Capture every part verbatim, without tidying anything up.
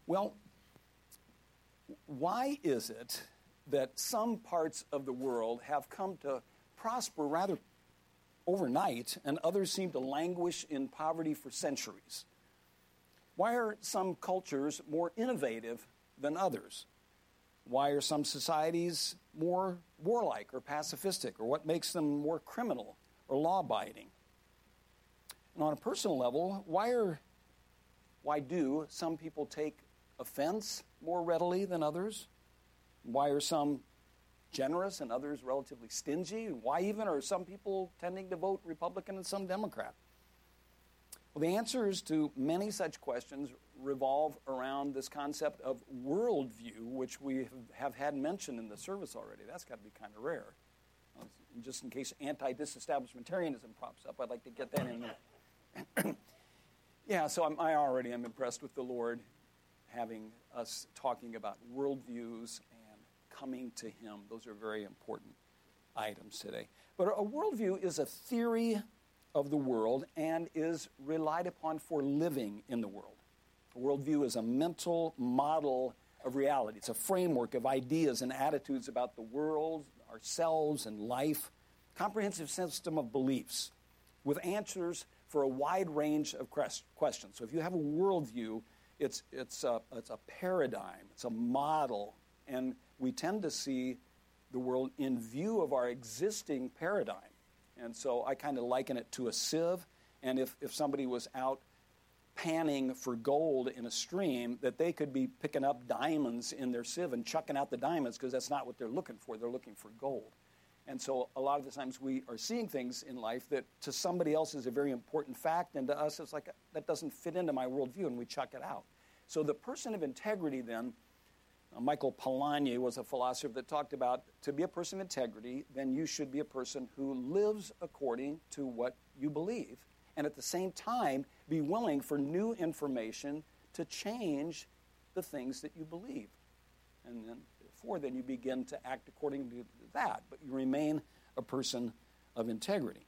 Well, why is it that some parts of the world have come to prosper rather overnight and others seem to languish in poverty for centuries? Why are some cultures more innovative than others? Why are some societies more warlike or pacifistic? Or what makes them more criminal or law-abiding? And on a personal level, why are, why do some people take offense more readily than others? Why are some generous and others relatively stingy? And why even are some people tending to vote Republican and some Democrat? Well, the answers to many such questions revolve around this concept of worldview, which we have had mentioned in the service already. That's got to be kind of rare. Just in case anti-disestablishmentarianism pops up, I'd like to get that in there. Yeah, so I'm, I already am impressed with the Lord having us talking about worldviews and coming to Him. Those are very important items today. But a worldview is a theory of the world and is relied upon for living in the world. A worldview is a mental model of reality. It's a framework of ideas and attitudes about the world, ourselves, and life. Comprehensive system of beliefs with answers for a wide range of questions. So if you have a worldview, it's, it's, a, it's a paradigm, it's a model, and we tend to see the world in view of our existing paradigm. And so I kind of liken it to a sieve, and if, if somebody was out panning for gold in a stream, that they could be picking up diamonds in their sieve and chucking out the diamonds because that's not what they're looking for. They're looking for gold. And so a lot of the times we are seeing things in life that to somebody else is a very important fact, and to us it's like, that doesn't fit into my worldview, and we chuck it out. So the person of integrity then, uh, Michael Polanyi was a philosopher that talked about to be a person of integrity, then you should be a person who lives according to what you believe, and at the same time be willing for new information to change the things that you believe. And then therefore, then you begin to act according to that, but you remain a person of integrity.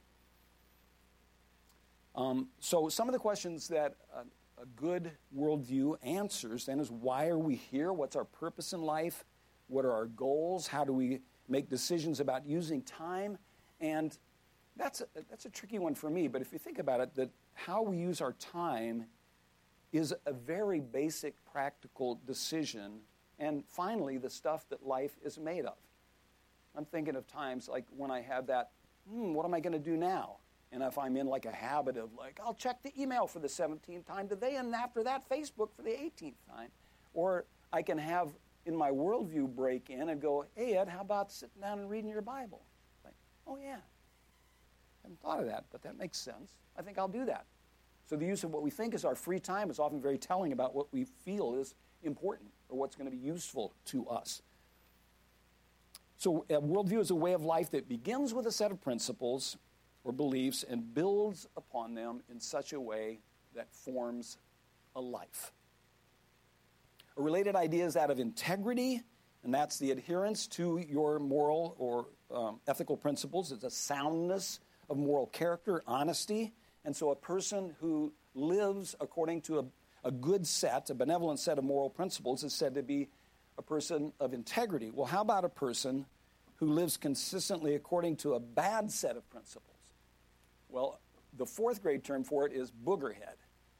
Um, so some of the questions that uh, a good worldview answers then is, why are we here? What's our purpose in life? What are our goals? How do we make decisions about using time? And that's a, that's a tricky one for me, but if you think about it, that how we use our time is a very basic practical decision, and finally the stuff that life is made of. I'm thinking of times like when I have that, hmm, what am I going to do now? And if I'm in like a habit of like, I'll check the email for the seventeenth time today, and after that, Facebook for the eighteenth time. Or I can have in my worldview break in and go, hey, Ed, how about sitting down and reading your Bible? Like, oh, yeah. I haven't thought of that, but that makes sense. I think I'll do that. So the use of what we think is our free time is often very telling about what we feel is important or what's going to be useful to us. So a worldview is a way of life that begins with a set of principles or beliefs and builds upon them in such a way that forms a life. A related idea is that of integrity, and that's the adherence to your moral or um, ethical principles. It's a soundness of moral character, honesty. And so a person who lives according to a, a good set, a benevolent set of moral principles is said to be a person of integrity. Well, how about a person who lives consistently according to a bad set of principles? Well, the fourth grade term for it is boogerhead.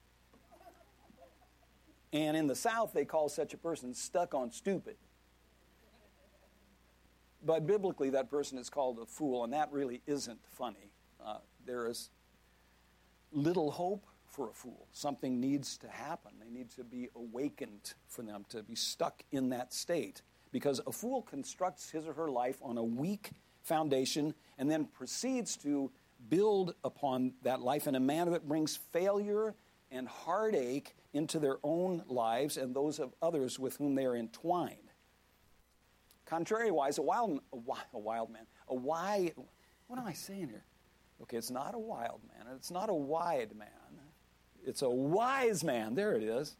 And in the South, they call such a person stuck on stupid. But biblically, that person is called a fool, and that really isn't funny. Uh, there is little hope for a fool. Something needs to happen. They need to be awakened for them to be stuck in that state. Because a fool constructs his or her life on a weak foundation and then proceeds to build upon that life in a manner that brings failure and heartache into their own lives and those of others with whom they are entwined. Contrariwise, a wild, a wild, a wild man, a wide, what am I saying here? Okay, it's not a wild man, and it's not a wide man. It's a wise man, there it is.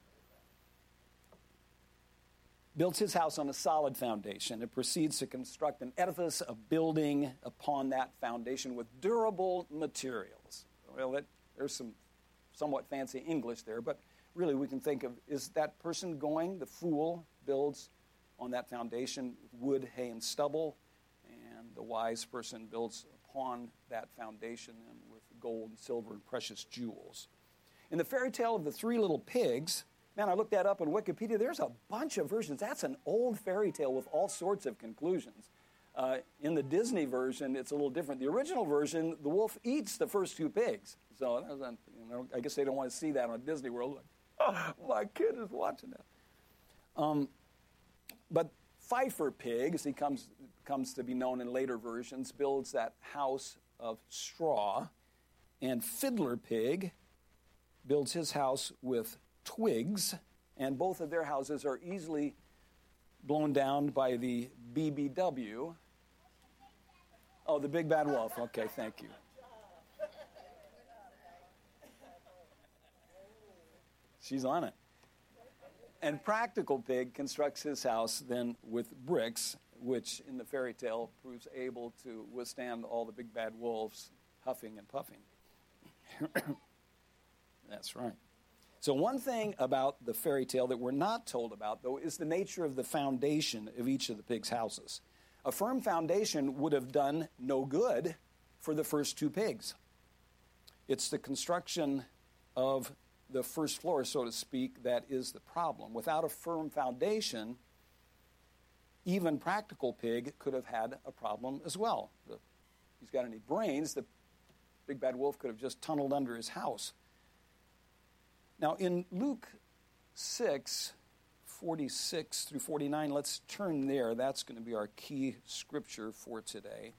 Builds his house on a solid foundation. It proceeds to construct an edifice, a building upon that foundation with durable materials. Well, it, there's some somewhat fancy English there, but really we can think of, is that person going, the fool builds on that foundation wood, hay, and stubble, and the wise person builds upon that foundation and with gold and silver and precious jewels. In the fairy tale of the three little pigs, man, I looked that up on Wikipedia. There's a bunch of versions. That's an old fairy tale with all sorts of conclusions. Uh, in the Disney version, it's a little different. The original version, the wolf eats the first two pigs. So you know, I guess they don't want to see that on Disney World. Like, oh, my kid is watching that. Um, but Pfeiffer Pig, as he comes, comes to be known in later versions, builds that house of straw. And Fiddler Pig builds his house with twigs. And both of their houses are easily blown down by the B B W. Oh, the Big Bad Wolf. Okay, thank you. She's on it. And Practical Pig constructs his house then with bricks, which in the fairy tale proves able to withstand all the big bad wolves huffing and puffing. That's right. So one thing about the fairy tale that we're not told about, though, is the nature of the foundation of each of the pigs' houses. A firm foundation would have done no good for the first two pigs. It's the construction of the first floor, so to speak, that is the problem. Without a firm foundation, even Practical Pig could have had a problem as well. If he's got any brains, the big bad wolf could have just tunneled under his house. Now, in Luke six, forty-six through forty-nine, let's turn there. That's going to be our key scripture for today.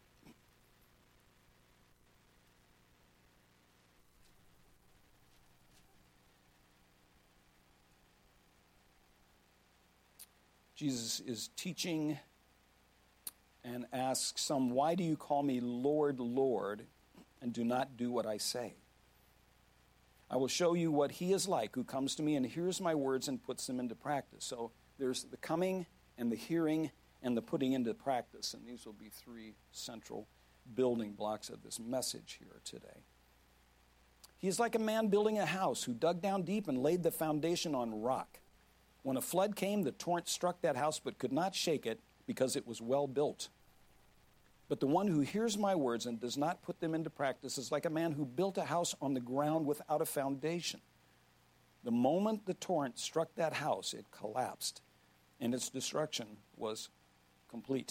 Jesus is teaching and asks some, "Why do you call me Lord, Lord, and do not do what I say? I will show you what he is like who comes to me and hears my words and puts them into practice." So there's the coming and the hearing and the putting into practice. And these will be three central building blocks of this message here today. He is like a man building a house who dug down deep and laid the foundation on rock. When a flood came, the torrent struck that house but could not shake it because it was well built. But the one who hears my words and does not put them into practice is like a man who built a house on the ground without a foundation. The moment the torrent struck that house, it collapsed, and its destruction was complete.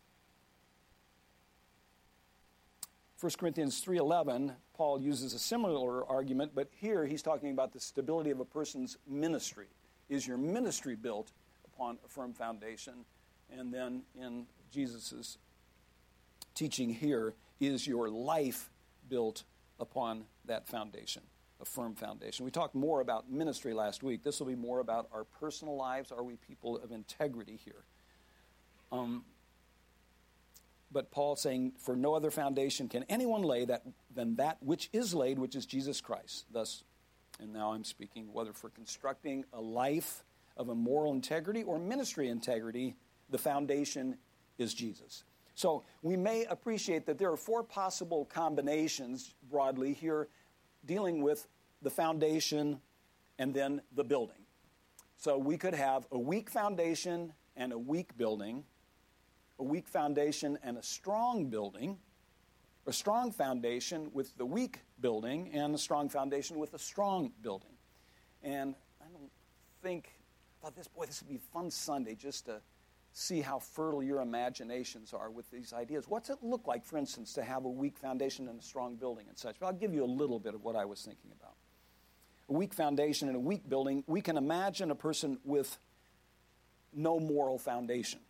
First Corinthians three eleven, Paul uses a similar argument, but here he's talking about the stability of a person's ministry. Is your ministry built upon a firm foundation? And then in Jesus' teaching here, is your life built upon that foundation, a firm foundation? We talked more about ministry last week. This will be more about our personal lives. Are we people of integrity here? Um, but Paul's saying, for no other foundation can anyone lay that than that which is laid, which is Jesus Christ. Thus, and now I'm speaking whether for constructing a life of a moral integrity or ministry integrity, the foundation is Jesus. So we may appreciate that there are four possible combinations broadly here dealing with the foundation and then the building. So we could have a weak foundation and a weak building, a weak foundation and a strong building, a strong foundation with the weak building, and a strong foundation with a strong building. And I don't think, I thought this, boy, this would be a fun Sunday just to see how fertile your imaginations are with these ideas. What's it look like, for instance, to have a weak foundation and a strong building and such? But I'll give you a little bit of what I was thinking about. A weak foundation and a weak building, we can imagine a person with no moral foundation.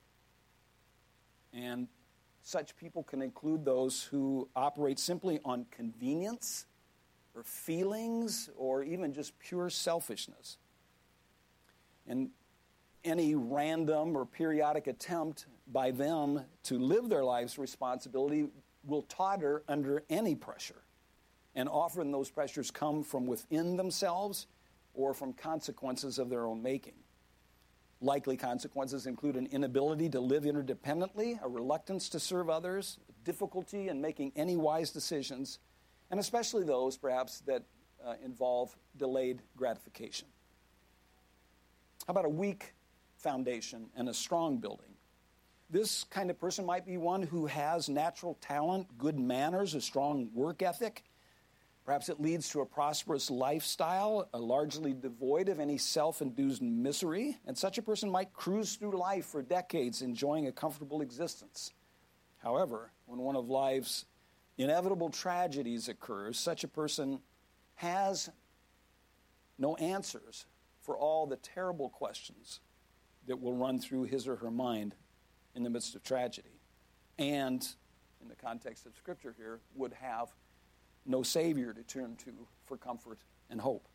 And such people can include those who operate simply on convenience or feelings or even just pure selfishness. And any random or periodic attempt by them to live their lives' responsibility will totter under any pressure. And often those pressures come from within themselves or from consequences of their own making. Likely consequences include an inability to live interdependently, a reluctance to serve others, difficulty in making any wise decisions, and especially those, perhaps, that uh, involve delayed gratification. How about a weak foundation and a strong building? This kind of person might be one who has natural talent, good manners, a strong work ethic. Perhaps it leads to a prosperous lifestyle, uh, largely devoid of any self-induced misery, and such a person might cruise through life for decades enjoying a comfortable existence. However, when one of life's inevitable tragedies occurs, such a person has no answers for all the terrible questions that will run through his or her mind in the midst of tragedy. And, in the context of Scripture here, would have no Savior to turn to for comfort and hope.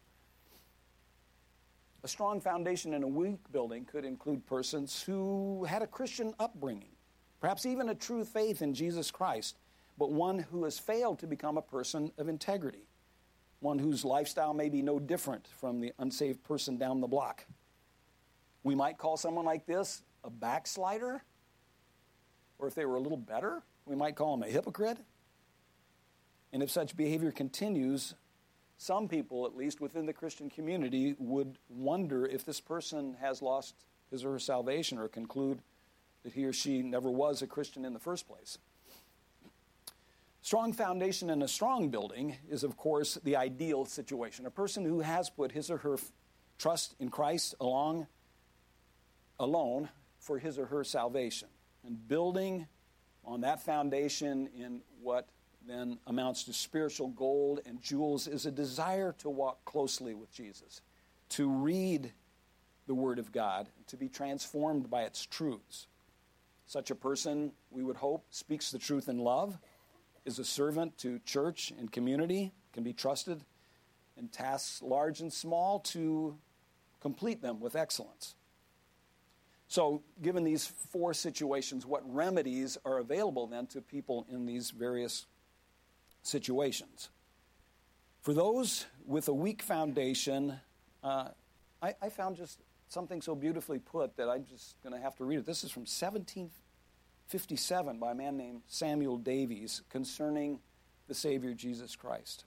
A strong foundation in a weak building could include persons who had a Christian upbringing, perhaps even a true faith in Jesus Christ, but one who has failed to become a person of integrity, one whose lifestyle may be no different from the unsaved person down the block. We might call someone like this a backslider, or if they were a little better, we might call them a hypocrite. And if such behavior continues, some people, at least within the Christian community, would wonder if this person has lost his or her salvation, or conclude that he or she never was a Christian in the first place. Strong foundation in a strong building is, of course, the ideal situation. A person who has put his or her trust in Christ along, alone for his or her salvation, and building on that foundation in what then amounts to spiritual gold and jewels is a desire to walk closely with Jesus, to read the Word of God, to be transformed by its truths. Such a person, we would hope, speaks the truth in love, is a servant to church and community, can be trusted in tasks large and small to complete them with excellence. So, given these four situations, what remedies are available then to people in these various situations? For those with a weak foundation, uh, I, I found just something so beautifully put that I'm just going to have to read it. This is from seventeen fifty-seven by a man named Samuel Davies concerning the Savior Jesus Christ.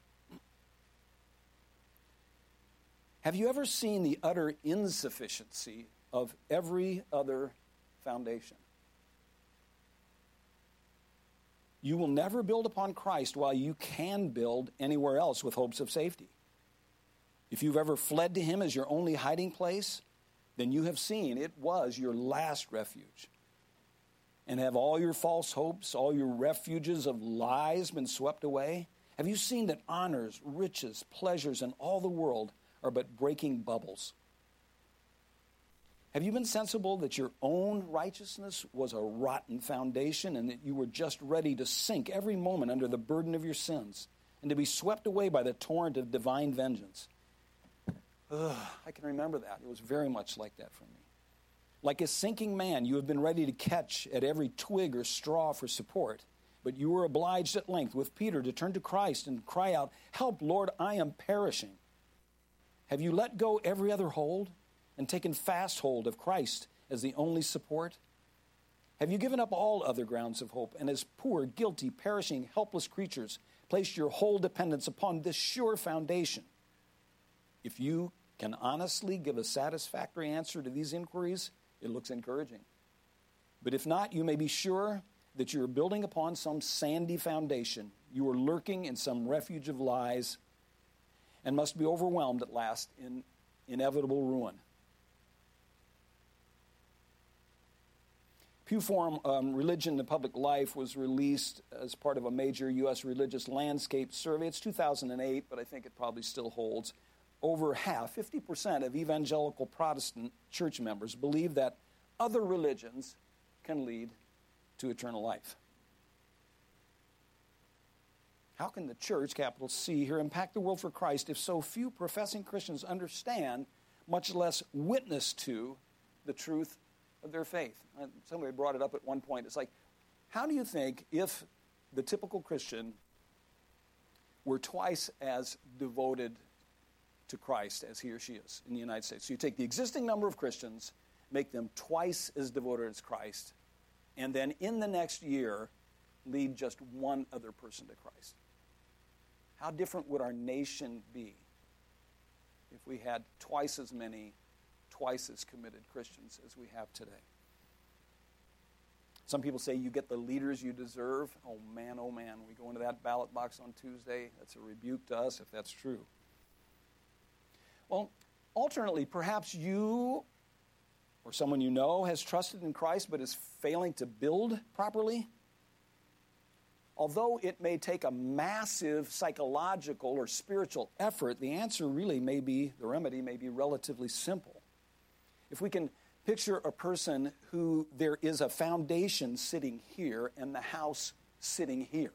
Have you ever seen the utter insufficiency of every other foundation? You will never build upon Christ while you can build anywhere else with hopes of safety. If you've ever fled to Him as your only hiding place, then you have seen it was your last refuge. And have all your false hopes, all your refuges of lies been swept away? Have you seen that honors, riches, pleasures, and all the world are but breaking bubbles? Have you been sensible that your own righteousness was a rotten foundation and that you were just ready to sink every moment under the burden of your sins and to be swept away by the torrent of divine vengeance? Ugh, I can remember that. It was very much like that for me. Like a sinking man, you have been ready to catch at every twig or straw for support, but you were obliged at length with Peter to turn to Christ and cry out, "Help, Lord, I am perishing." Have you let go every other hold and taken fast hold of Christ as the only support? Have you given up all other grounds of hope and as poor, guilty, perishing, helpless creatures placed your whole dependence upon this sure foundation? If you can honestly give a satisfactory answer to these inquiries, it looks encouraging. But if not, you may be sure that you are building upon some sandy foundation. You are lurking in some refuge of lies and must be overwhelmed at last in inevitable ruin. Pew Forum um, Religion and Public Life was released as part of a major U S religious landscape survey. It's two thousand eight, but I think it probably still holds. Over half, fifty percent of evangelical Protestant church members believe that other religions can lead to eternal life. How can the church, capital C here, impact the world for Christ if so few professing Christians understand, much less witness to, the truth of their faith? Somebody brought it up at one point. It's like, how do you think if the typical Christian were twice as devoted to Christ as he or she is in the United States? So you take the existing number of Christians, make them twice as devoted as Christ, and then in the next year, lead just one other person to Christ. How different would our nation be? if we had twice as many, twice as committed Christians as we have today. Some people say you get the leaders you deserve. Oh man, oh man, we go into that ballot box on Tuesday. That's a rebuke to us if that's true. Well, alternately, perhaps you or someone you know has trusted in Christ but is failing to build properly. Although it may take a massive psychological or spiritual effort, the answer really may be, the remedy may be relatively simple. If we can picture a person who there is a foundation sitting here and the house sitting here.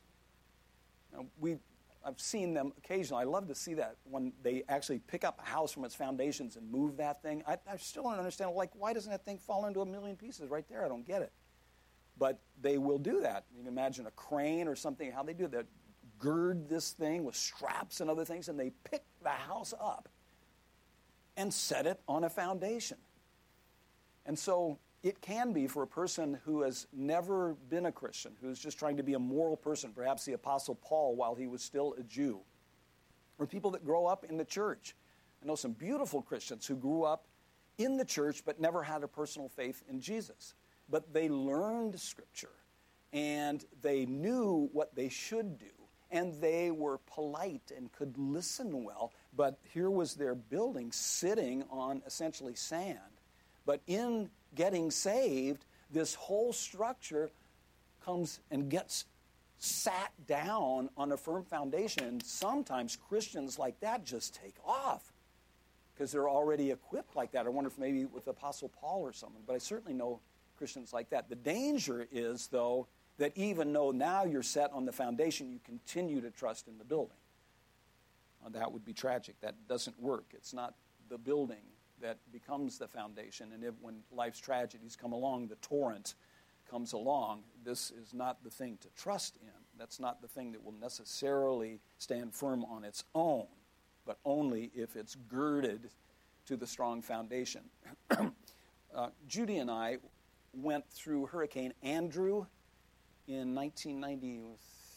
Now, we, I've seen them occasionally. I love to see that when they actually pick up a house from its foundations and move that thing. I, I still don't understand, like, why doesn't that thing fall into a million pieces right there? I don't get it. But they will do that. You can imagine a crane or something, how they do that. Gird this thing with straps and other things, and they pick the house up and set it on a foundation. And so it can be for a person who has never been a Christian, who's just trying to be a moral person, perhaps the Apostle Paul while he was still a Jew, or people that grow up in the church. I know some beautiful Christians who grew up in the church but never had a personal faith in Jesus. But they learned Scripture, and they knew what they should do, and they were polite and could listen well. But here was their building sitting on essentially sand. But in getting saved, this whole structure comes and gets sat down on a firm foundation. And sometimes Christians like that just take off because they're already equipped like that. I wonder if maybe with Apostle Paul or someone, but I certainly know Christians like that. The danger is, though, that even though now you're set on the foundation, you continue to trust in the building. Well, that would be tragic. That doesn't work. It's not the building that becomes the foundation. And if, when life's tragedies come along, the torrent comes along, this is not the thing to trust in. That's not the thing that will necessarily stand firm on its own, but only if it's girded to the strong foundation. uh, Judy and I went through Hurricane Andrew in nineteen ninety-four,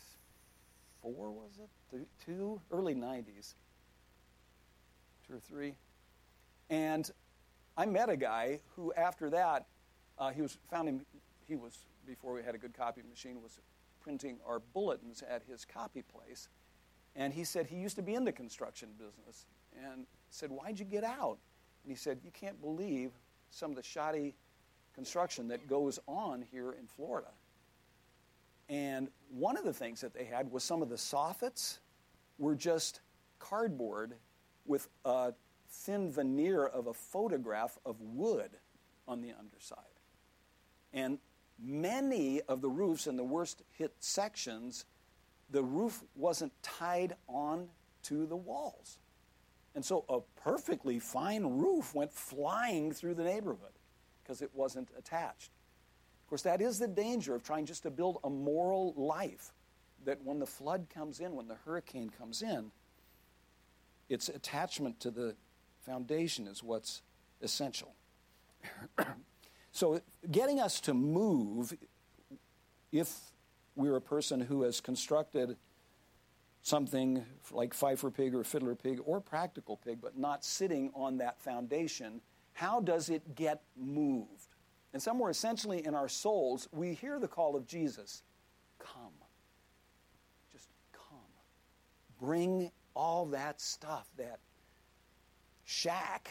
was it? Two? Early nineties. Two or three. And I met a guy who, after that, uh, he was found him, he was, before we had a good copy machine, was printing our bulletins at his copy place. And he said he used to be in the construction business. And said, why'd you get out? And he said, you can't believe some of the shoddy construction that goes on here in Florida. And one of the things that they had was some of the soffits were just cardboard with a thin veneer of a photograph of wood on the underside. And many of the roofs in the worst hit sections, the roof wasn't tied on to the walls. And so a perfectly fine roof went flying through the neighborhood because it wasn't attached. Of course, that is the danger of trying just to build a moral life, that when the flood comes in, when the hurricane comes in, its attachment to the foundation is what's essential. So getting us to move, if we're a person who has constructed something like Pfeiffer Pig or Fiddler Pig or Practical Pig, but not sitting on that foundation, how does it get moved? And somewhere essentially in our souls, we hear the call of Jesus, come. Just come. Bring all that stuff, that shack,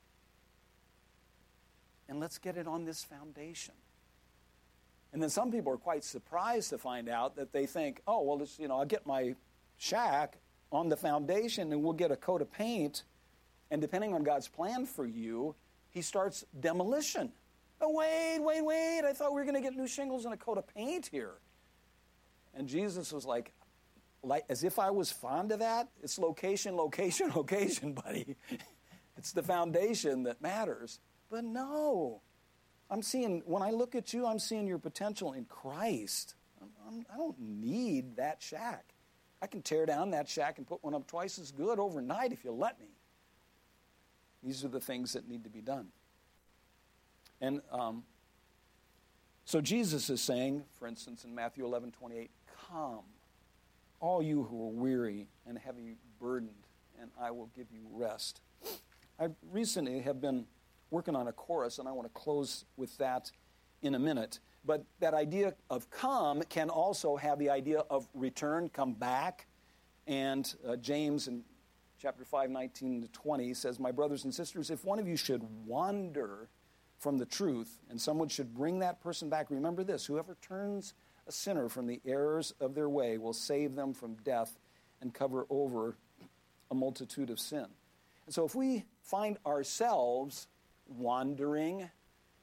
and let's get it on this foundation. And then some people are quite surprised to find out that they think, oh, well, it's, you know, I'll get my shack on the foundation and we'll get a coat of paint, and depending on God's plan for you, he starts demolition. Oh, wait, wait, wait, I thought we were going to get new shingles and a coat of paint here. And Jesus was like, like, as if I was fond of that. It's location, location, location, buddy. It's the foundation that matters. But no, I'm seeing, when I look at you, I'm seeing your potential in Christ. I'm, I'm, I don't need that shack. I can tear down that shack and put one up twice as good overnight if you let me. These are the things that need to be done. And um, so Jesus is saying, for instance, in Matthew eleven twenty-eight, come, all you who are weary and heavy burdened, and I will give you rest. I recently have been working on a chorus, and I want to close with that in a minute. But that idea of come can also have the idea of return, come back. And uh, James in chapter five, nineteen to twenty says, "My brothers and sisters, if one of you should wander from the truth, and someone should bring that person back, remember this, whoever turns a sinner from the errors of their way will save them from death and cover over a multitude of sin." And so if we find ourselves wandering,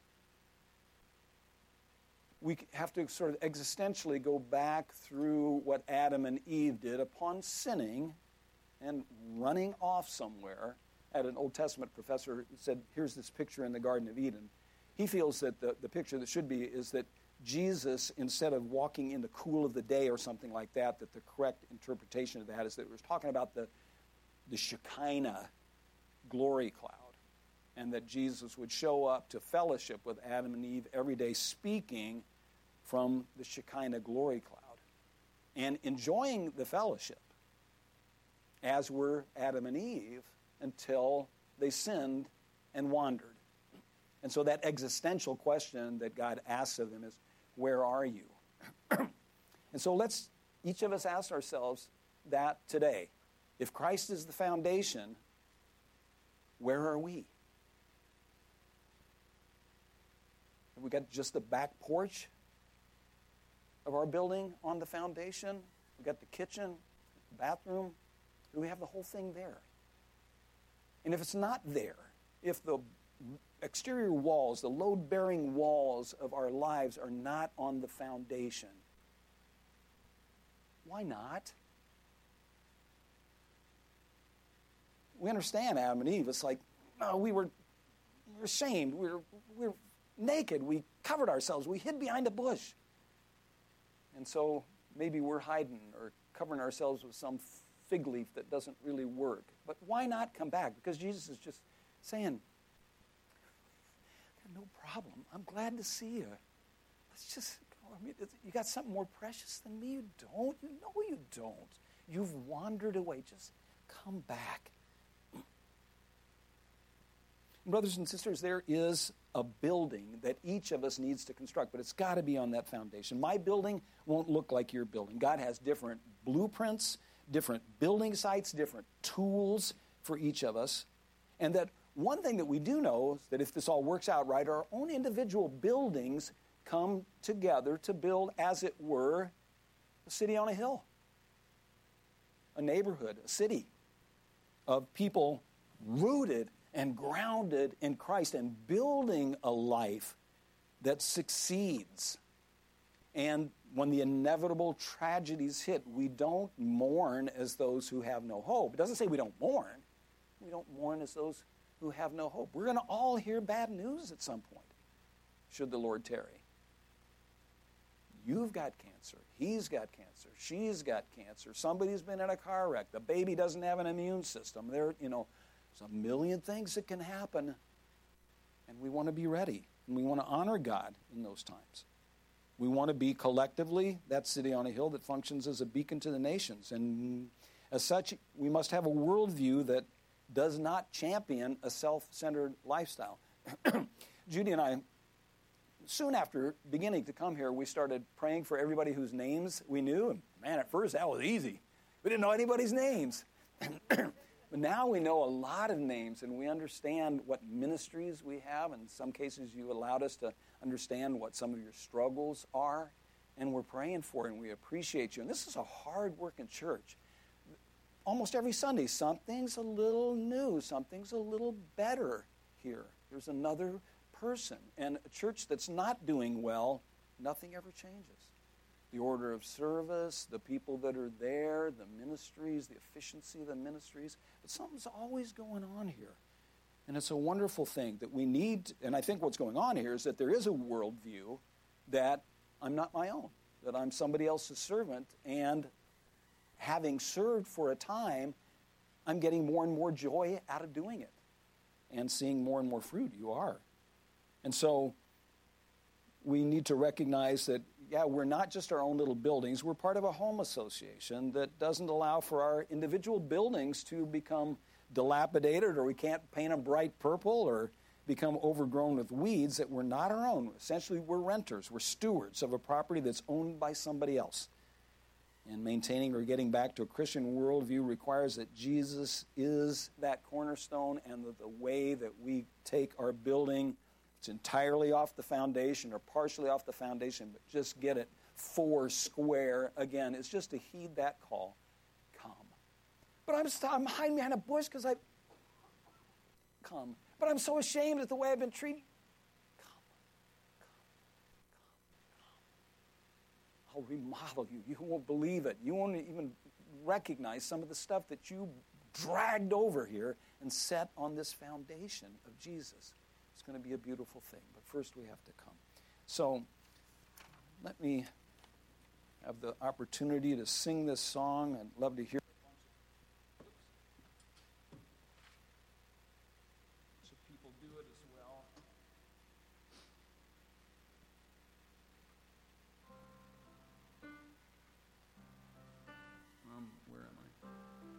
we have to sort of existentially go back through what Adam and Eve did upon sinning and running off somewhere. I had an Old Testament professor who said, here's this picture in the Garden of Eden. He feels that the, the picture that should be is that Jesus, instead of walking in the cool of the day or something like that, that the correct interpretation of that is that it was talking about the, the Shekinah glory cloud, and that Jesus would show up to fellowship with Adam and Eve every day, speaking from the Shekinah glory cloud and enjoying the fellowship, as were Adam and Eve, until they sinned and wandered. And so that existential question that God asks of them is, where are you? And so let's, each of us ask ourselves that today. If Christ is the foundation, where are we? Have we got just the back porch of our building on the foundation? We got the kitchen, the bathroom. Do we have the whole thing there? And if it's not there, if the exterior walls, the load-bearing walls of our lives are not on the foundation, why not? We understand Adam and Eve. It's like, no, we were, we were ashamed. We were, we were naked. We covered ourselves. We hid behind a bush. And so maybe we're hiding or covering ourselves with some fig leaf that doesn't really work. But why not come back? Because Jesus is just saying, no problem. I'm glad to see you. Let's just go. I mean, you got something more precious than me? You don't. You know you don't. You've wandered away. Just come back. Brothers and sisters, there is a building that each of us needs to construct, but it's got to be on that foundation. My building won't look like your building. God has different blueprints, different building sites, different tools for each of us. And that one thing that we do know is that if this all works out right, our own individual buildings come together to build, as it were, a city on a hill, a neighborhood, a city of people rooted and grounded in Christ and building a life that succeeds. And when the inevitable tragedies hit, we don't mourn as those who have no hope. It doesn't say we don't mourn. We don't mourn as those who have no hope. We're going to all hear bad news at some point, should the Lord tarry. You've got cancer. He's got cancer. She's got cancer. Somebody's been in a car wreck. The baby doesn't have an immune system. There, you know, there's a million things that can happen, and we want to be ready, and we want to honor God in those times. We want to be collectively that city on a hill that functions as a beacon to the nations, and as such, we must have a worldview that does not champion a self-centered lifestyle. Judy and I, soon after beginning to come here, we started praying for everybody whose names we knew, and man, at first that was easy. We didn't know anybody's names. But now we know a lot of names, and we understand what ministries we have. In some cases, you allowed us to understand what some of your struggles are, and we're praying for you, and we appreciate you. And this is a hard-working church. Almost every Sunday, something's a little new, something's a little better here. There's another person. And a church that's not doing well, nothing ever changes. The order of service, the people that are there, the ministries, the efficiency of the ministries. But something's always going on here. And it's a wonderful thing that we need, and I think what's going on here is that there is a worldview that I'm not my own, that I'm somebody else's servant, and having served for a time, I'm getting more and more joy out of doing it and seeing more and more fruit. You are. And so we need to recognize that yeah, we're not just our own little buildings. We're part of a home association that doesn't allow for our individual buildings to become dilapidated, or we can't paint them bright purple or become overgrown with weeds, that we're not our own. Essentially, we're renters. We're stewards of a property that's owned by somebody else. And maintaining or getting back to a Christian worldview requires that Jesus is that cornerstone, and that the way that we take our building, it's entirely off the foundation or partially off the foundation, but just get it four square again. It's just to heed that call. Come. But I'm, st- I'm hiding behind a bush because I... Come. But I'm so ashamed at the way I've been treated. Come. Come. Come. Come. I'll remodel you. You won't believe it. You won't even recognize some of the stuff that you dragged over here and set on this foundation of Jesus. It's going to be a beautiful thing, but first we have to come. So let me have the opportunity to sing this song. I'd love to hear so people do it as well. Um, where am I?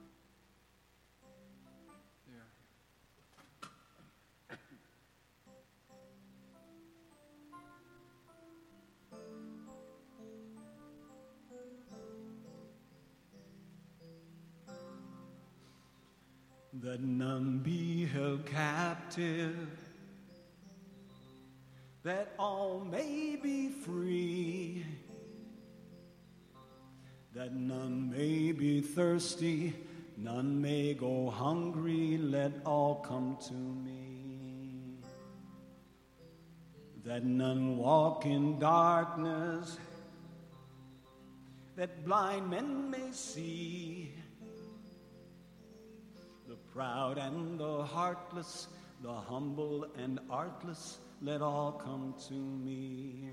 There. That none be held captive, that all may be free, that none may be thirsty, none may go hungry, let all come to me. That none walk in darkness, that blind men may see, the proud and the heartless, the humble and artless, let all come to me.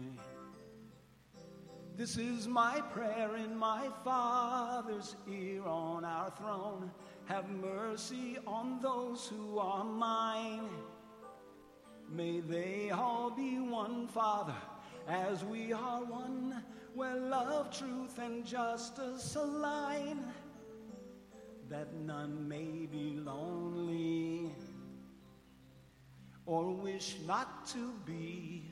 This is my prayer in my Father's ear on our throne. Have mercy on those who are mine. May they all be one, Father, as we are one, where love, truth, and justice align. That none may be lonely or wish not to be,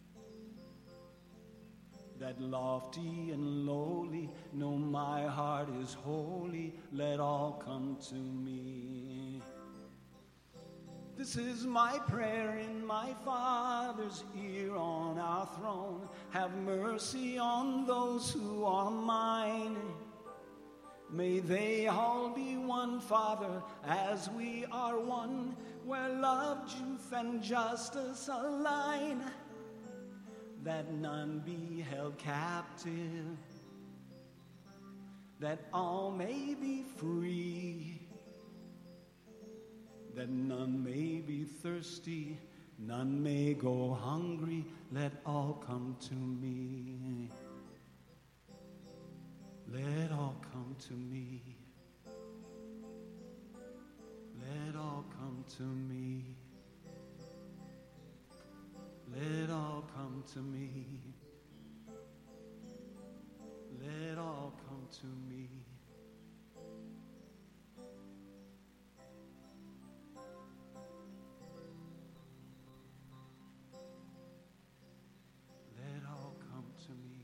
that lofty and lowly know my heart is holy, let all come to me. This is my prayer in my Father's ear on our throne. Have mercy on those who are mine. May they all be one, Father, as we are one, where love, truth, and justice align. That none be held captive, that all may be free, that none may be thirsty, none may go hungry, let all come to me. Let all come to me. Let all come to me. Let all come to me. Let all come to me. Let all come to me.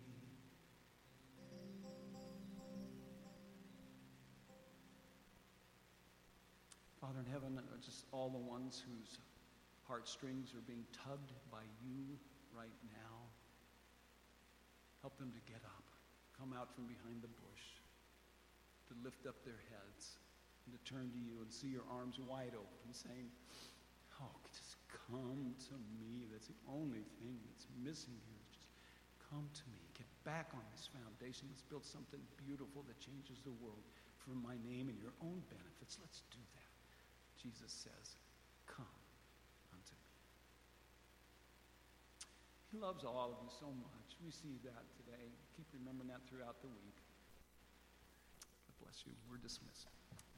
Father in heaven, just all the ones whose heartstrings are being tugged by you right now, help them to get up, come out from behind the bush, to lift up their heads, and to turn to you and see your arms wide open, saying, oh, just come to me. That's the only thing that's missing here. Just come to me. Get back on this foundation. Let's build something beautiful that changes the world for my name and your own benefits. Let's do that. Jesus says, come unto me. He loves all of you so much. We see that today. Keep remembering that throughout the week. God bless you. We're dismissed.